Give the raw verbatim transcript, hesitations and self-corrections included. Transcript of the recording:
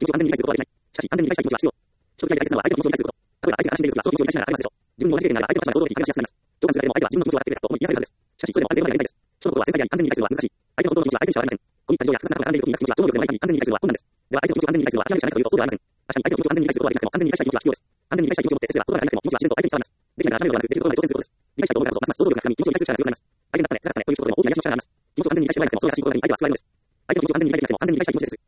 気持ちを安全に理解することはできない。しかし、安全に理解したい気持ちは必要。一つだけ大切なのは相手の気持ちを理解すること。例えば相手が安心でいるときは、その気持ちを理解しながら相手の立場に想像的に話しながら、その気持ちを安全に理解することができない。共感するだけでも相手の立場に想像的に話し合っています。共感するだけでも相手は自分の気持ちを分かっているだと思い、言いやすいはずです。人の心は安全であり安全に理解することは正解でありたいです。人の心は繊細であり安全に理解することは難しい。相手の心の気持ちは相手にしかわかりません。こういった事情や複雑なことが絡んでいることになった気持ちは超能力でもない限り安全に理解することは困難です。では相手の気持ちを安全に理解するのは諦めるしかないかというとそうではありません。確かに相手の気持ちを安全に理解することができなくても安全に理解したい気持ちは必要です。安全に理解したい気持ちを持って接すれば言葉が足らなくても気持ちは自然と相手に伝わります。できないから諦めるのではなく、できることまで挑戦することです。理解したいと思うからこそますます想像力が深み、気持ちを理解する力が強くなります。相手になったね、辛かったねという一言でも大きな癒しの力があります。気持ちを安全に理解してもらえなくてもそういう優しい心があり相手は救われるのです。相手の気持ちを安全に理解できなくても安全に理解したい気持ちです。